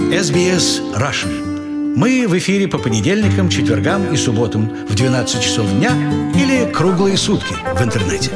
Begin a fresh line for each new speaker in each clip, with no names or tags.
SBS Russian. Мы в эфире по понедельникам, четвергам и субботам в 12 часов дня или круглые сутки в интернете.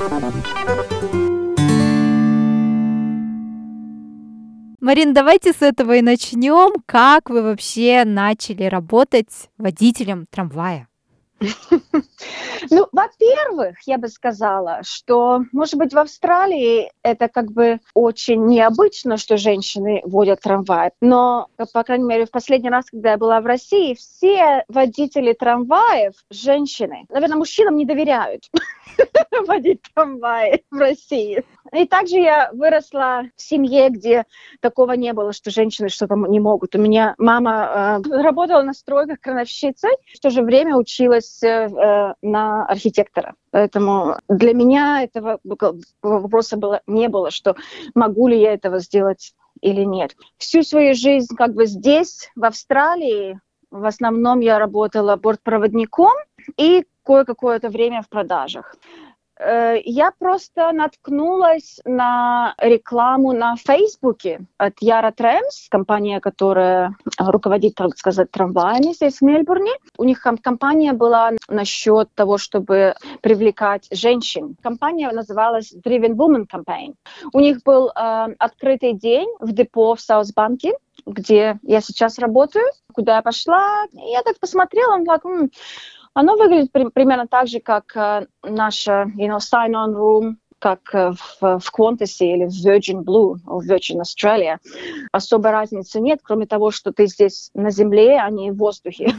Марин, давайте с этого и начнем. Как вы вообще начали работать водителем трамвая?
Ну, во-первых, я бы сказала, что, может быть, в Австралии это как бы очень необычно, что женщины водят трамвай. Но, по крайней мере, в последний раз, когда я была в России, все водители трамваев женщины. Наверное, мужчинам не доверяют водить трамваи в России. И также я выросла в семье, где такого не было, что женщины что-то не могут. У меня мама работала на стройках крановщицей, в то же время училась на архитектора. Поэтому для меня этого вопроса не было, что могу ли я этого сделать или нет. Всю свою жизнь как бы здесь, в Австралии, в основном я работала бортпроводником и кое-какое-то время в продажах. Я просто наткнулась на рекламу на Фейсбуке от Яра Трэмс, компания, которая руководит, так сказать, трамваями здесь в Мельбурне. У них компания была насчет того, чтобы привлекать женщин. Компания называлась Driven Woman Campaign. У них был открытый день в депо в Саутбанке, где я сейчас работаю, куда я пошла. И я так посмотрела, оно выглядит примерно так же, как наша sign-on room, как в Qantas или в Virgin Blue, в Virgin Australia. Особой разницы нет, кроме того, что ты здесь на земле, а не в воздухе.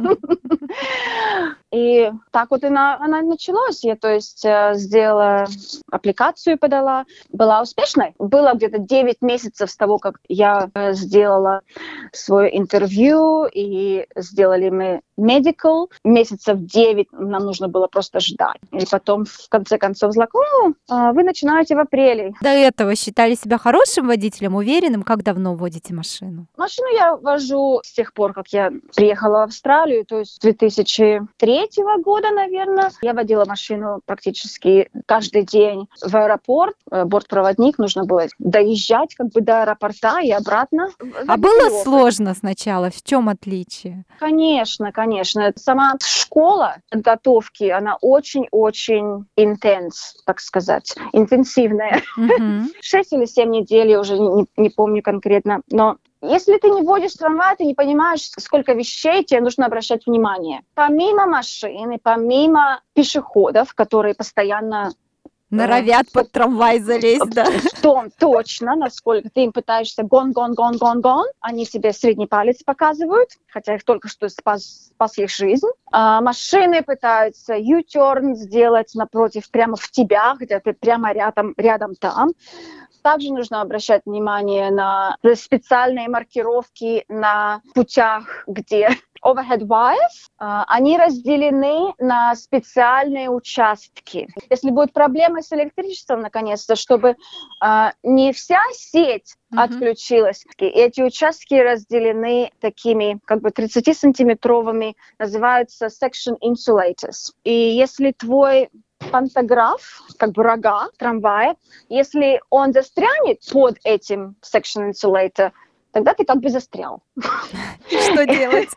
И так вот она началась. Я, то есть, сделала аппликацию, подала. Была успешной. Было где-то 9 месяцев с того, как я сделала свое интервью, и сделали мы medical. Месяцев 9 нам нужно было просто ждать. И потом, в конце концов, вы начинаете в апреле.
До этого считали себя хорошим водителем, уверенным? Как давно водите машину?
Машину я вожу с тех пор, как я приехала в Австралию, то есть с 2003 года, наверное. Я водила машину практически каждый день в аэропорт. Бортпроводник, нужно было доезжать как бы до аэропорта и обратно.
А было сложно сначала? В чем отличие?
Конечно. Сама школа готовки, она очень-очень так сказать, интенсивная. 6 или 7 недель, я уже не помню конкретно. Но если ты не водишь трамвай, ты не понимаешь, сколько вещей тебе нужно обращать внимание. Помимо машин, помимо пешеходов, которые постоянно
норовят под трамвай залезть, да?
Точно, насколько ты им пытаешься гон, они тебе средний палец показывают, хотя их только что спас их жизнь. Машины пытаются U-turn сделать напротив, прямо в тебя, хотя ты прямо рядом там. Также нужно обращать внимание на специальные маркировки на путях, где overhead wires, они разделены на специальные участки. Если будет проблема с электричеством, наконец-то, чтобы не вся сеть отключилась, эти участки разделены такими как бы 30-сантиметровыми, называются section insulators. И если твой пантограф, как бы рога трамвая, если он застрянет под этим section insulator, тогда ты как бы застрял.
Что делать?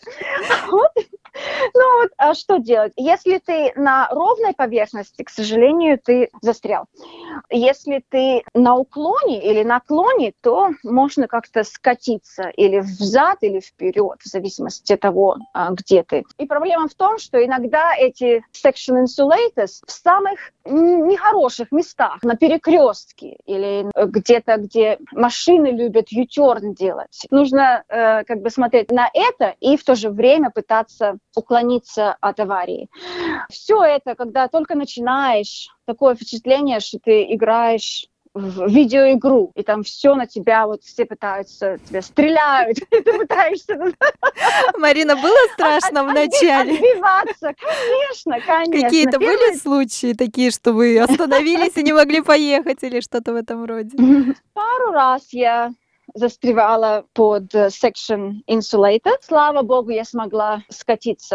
А что делать? Если ты на ровной поверхности, к сожалению, ты застрял. Если ты на уклоне или наклоне, то можно как-то скатиться или взад, или вперед, в зависимости от того, где ты. И проблема в том, что иногда эти section insulators в самых нехороших местах, на перекрестке или где-то, где машины любят U-turn делать. Нужно как бы смотреть на это и в то же время пытаться уклониться от аварии. Все это, когда только начинаешь, такое впечатление, что ты играешь в видеоигру, и там все на тебя, вот все пытаются, тебя стреляют, и ты пытаешься...
Марина, было страшно в начале?
Отбиваться, конечно.
Какие-то были случаи такие, что вы остановились и не могли поехать, или что-то в этом роде?
Пару раз я застревала под section insulator. Слава богу, я смогла скатиться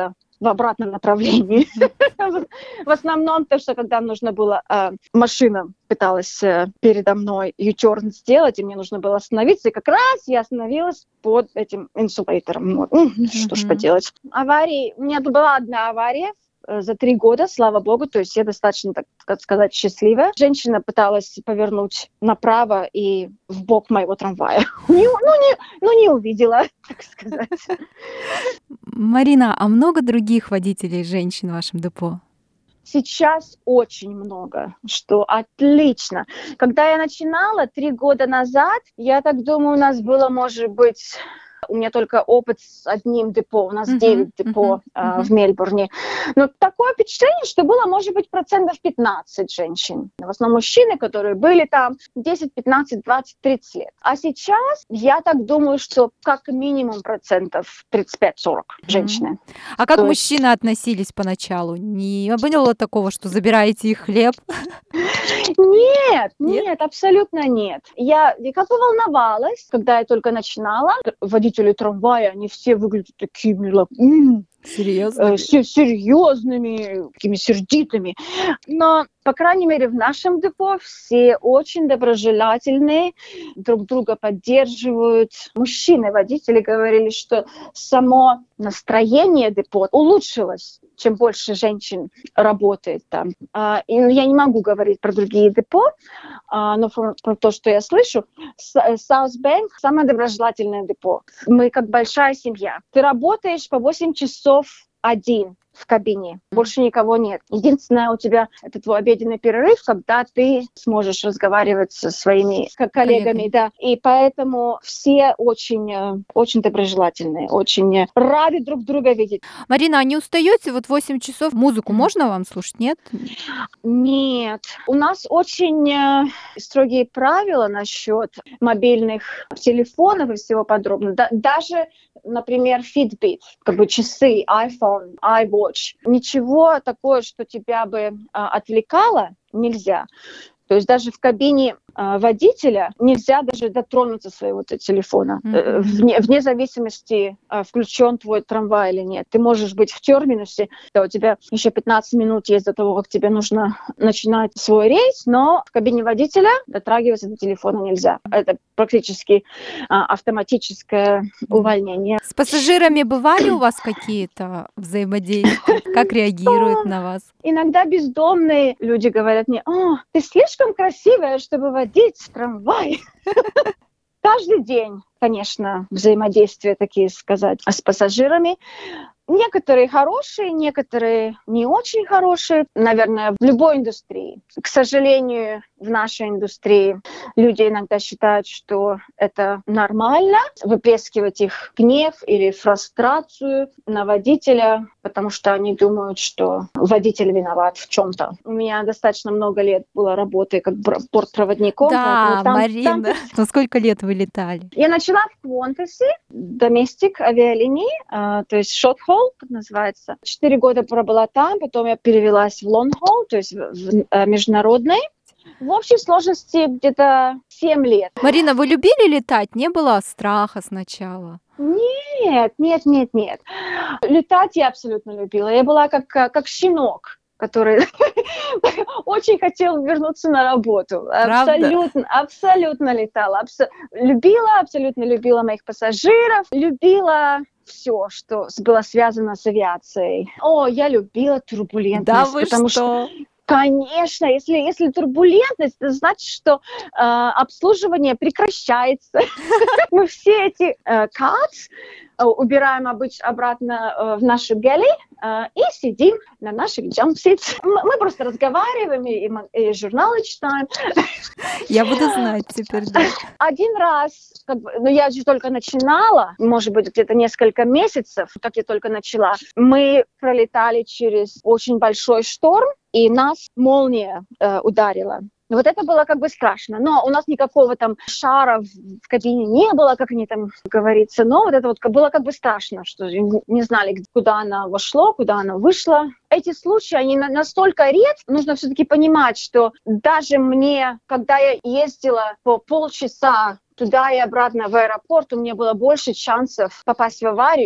в обратном направлении. В основном то, что когда нужно было, машина пыталась передо мной U-turn сделать, и мне нужно было остановиться, и как раз я остановилась под этим инсулейтором. Что ж поделать. Аварии, у меня была одна авария за 3 года, слава богу, то есть я достаточно, так сказать, счастливая. Женщина пыталась повернуть направо и в бок моего трамвая. Не увидела, так сказать.
Марина, а много других водителей женщин в вашем депо?
Сейчас очень много, что отлично. Когда я начинала 3 года назад, я так думаю, у нас было, может быть, у меня только опыт с одним депо, у нас 9 депо в Мельбурне. Но такое впечатление, что было, может быть, 15% женщин. В основном мужчины, которые были там 10, 15, 20, 30 лет. А сейчас я так думаю, что как минимум 35-40 женщины.
А как мужчины относились поначалу? Не было такого, что забираете их хлеб?
Нет, абсолютно нет. Я как бы волновалась, когда я только начинала. Водители трамвая, они все выглядят такими серьезными, такими сердитыми. Но, по крайней мере, в нашем депо все очень доброжелательные, друг друга поддерживают. Мужчины-водители говорили, что само настроение депо улучшилось, чем больше женщин работает там. И я не могу говорить про другие депо, но про то, что я слышу, South Bank – самое доброжелательное депо. Мы как большая семья. Ты работаешь по 8 часов один в кабине. Больше никого нет. Единственное, у тебя это твой обеденный перерыв, когда ты сможешь разговаривать со своими коллегами. Да. И поэтому все очень, очень доброжелательные, очень рады друг друга видеть.
Марина, а не устаете? Вот 8 часов музыку можно вам слушать, нет?
Нет. У нас очень строгие правила насчет мобильных телефонов и всего подробного. Даже, например, Fitbit, как бы часы, iPhone, iWatch. Ничего такого, что тебя бы отвлекало, нельзя. То есть даже в кабине водителя нельзя даже дотронуться своего телефона, вне зависимости, включен твой трамвай или нет. Ты можешь быть в терминусе, да, у тебя еще 15 минут есть до того, как тебе нужно начинать свой рейс, но в кабине водителя дотрагиваться до телефона нельзя. Это практически автоматическое увольнение.
С пассажирами бывали у вас какие-то взаимодействия? Как реагируют на вас?
Иногда бездомные люди говорят мне: ты слишком красивая, чтобы водить трамвай. Каждый день, конечно, взаимодействия такие, сказать, с пассажирами. Некоторые хорошие, некоторые не очень хорошие, наверное, в любой индустрии. К сожалению, в нашей индустрии люди иногда считают, что это нормально, выплескивать их гнев или фрустрацию на водителя, потому что они думают, что водитель виноват в чем-то. У меня достаточно много лет было работы как бортпроводником.
Да, Марина, на сколько лет вы летали?
Я начала в Qantas, domestic авиалинии, то есть short haul, как называется. 4 года пробыла там, потом я перевелась в long haul, то есть в международный. В общей сложности где-то 7 лет.
Марина, вы любили летать? Не было страха сначала?
Нет. Летать я абсолютно любила. Я была как щенок, который очень хотел вернуться на работу. Абсолютно летала. Абсолютно любила моих пассажиров. Любила все, что было связано с авиацией. Я любила турбулентность.
Да вы что?
Конечно, если турбулентность, это значит, что обслуживание прекращается. Мы все эти cuts убираем обратно в нашу galley и сидим на наших jump seats. Мы просто разговариваем и журналы читаем.
Я буду знать теперь, да.
Один раз, я же только начинала, может быть, где-то несколько месяцев, как я только начала, мы пролетали через очень большой шторм, и нас молния ударила. Вот это было как бы страшно. Но у нас никакого там шара в кабине не было, как они там говорится. Но вот это вот было как бы страшно, что не знали, куда она вошло, куда она вышла. Эти случаи, они настолько редки, нужно все-таки понимать, что даже мне, когда я ездила по полчаса туда и обратно в аэропорт, у меня было больше шансов попасть в аварию,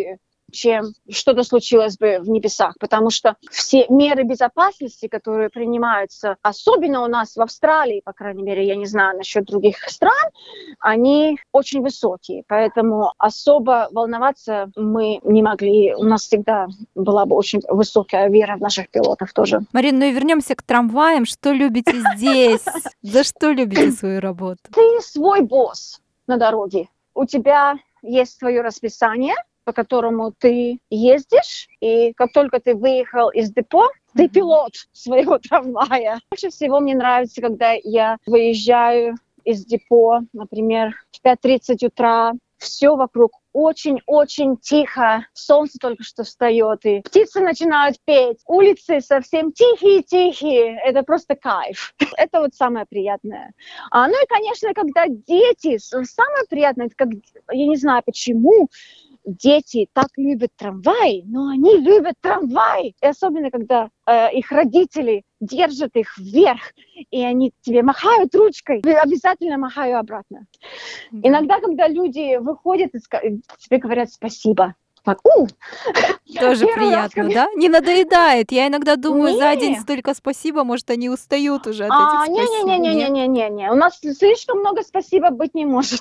чем что-то случилось бы в небесах, потому что все меры безопасности, которые принимаются, особенно у нас в Австралии, по крайней мере, я не знаю насчет других стран, они очень высокие, поэтому особо волноваться мы не могли. У нас всегда была бы очень высокая вера в наших пилотов тоже.
Марин, ну и вернемся к трамваям. Что любите здесь? За что любите свою работу?
Ты свой босс на дороге. У тебя есть свое расписание, по которому ты ездишь, и как только ты выехал из депо, ты пилот своего трамвая. Больше всего мне нравится, когда я выезжаю из депо, например, в 5:30 утра, все вокруг очень-очень тихо, солнце только что встает, и птицы начинают петь, улицы совсем тихие-тихие, это просто кайф. Это вот самое приятное. Ну и, конечно, когда дети, самое приятное, это как, я не знаю почему, дети так любят трамваи, но они любят трамвай. И особенно, когда их родители держат их вверх, и они тебе махают ручкой, я обязательно махаю обратно.
Да.
Иногда, когда люди выходят и тебе говорят спасибо. Так,
Тоже
первый раз,
приятно, да? Не надоедает. Я иногда думаю, за день
Не.
столько спасибо, может, они устают уже от этих спасибо. Нет?
Не-не-не-не-не-не. У нас слишком много спасибо быть не может.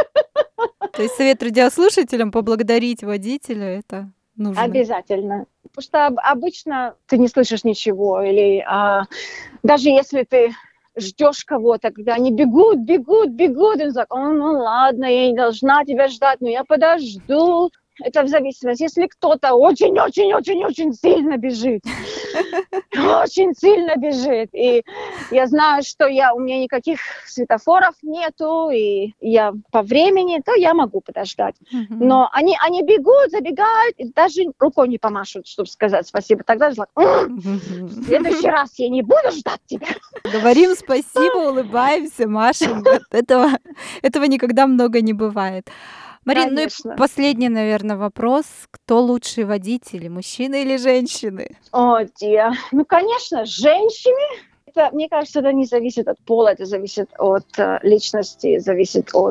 То есть совет радиослушателям поблагодарить водителя, это нужно.
Обязательно. Потому что обычно ты не слышишь ничего. Или даже если ты ждешь кого-то, когда они бегут, и он так, ну ладно, я не должна тебя ждать, но я подожду. Это в зависимости, если кто-то очень-очень-очень-очень сильно бежит. Очень сильно бежит. И я знаю, что у меня никаких светофоров нету, и я по времени, то я могу подождать. Но они бегут, забегают, и даже рукой не помашут, чтобы сказать спасибо. Тогда же в следующий раз я не буду ждать тебя.
Говорим спасибо, улыбаемся, машем. Этого никогда много не бывает. Марин,
Конечно.
ну и последний, наверное, вопрос. Кто лучшие водители, мужчины или женщины?
О, Дия. Ну, конечно, женщины. Мне кажется, это не зависит от пола, это зависит от личности, зависит от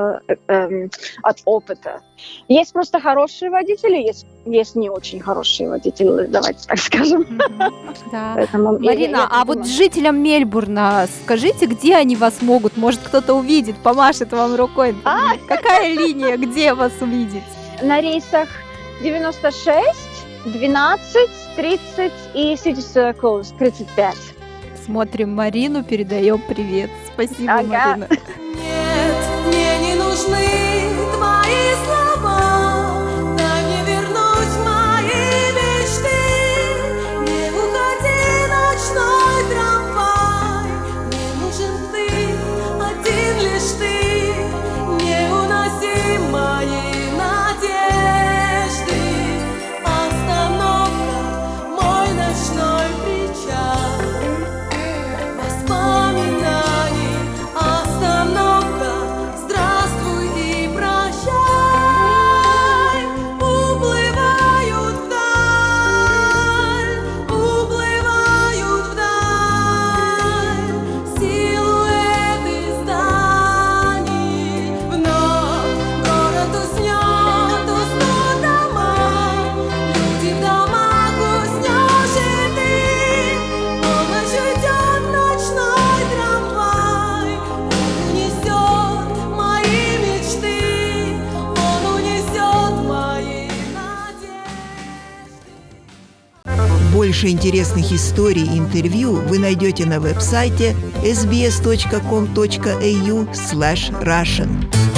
опыта. Есть просто хорошие водители, есть не очень хорошие водители, давайте так скажем.
Да.
Поэтому
Марина,
я
вот
думаю.
жителям Мельбурна скажите, где они вас могут? Может, кто-то увидит, помашет вам рукой. Какая линия, где вас увидеть?
На рейсах 96, 12, 30 и City Circles 35.
Смотрим Марину, передаем привет. Спасибо,
Ага.
Марина.
Нет, мне не нужны твои слова. Дай мне вернуть мои мечты. Не уходи, ночной трамвай. Мне нужен ты, один лишь ты. Не уноси мои надежды. Остановка, мой ночной причал. Воспоминаний, остановка, здравствуй и прощай. Уплывают вдаль, силуэты зданий. Вновь город уснут дома, люди в домах, уснешь и ты. Полночь уйдет ночной трамвай, он унесет мои мечты, он унесет мои надежды.
Больше интересных историй и интервью вы найдете на веб-сайте sbs.com.au/russian.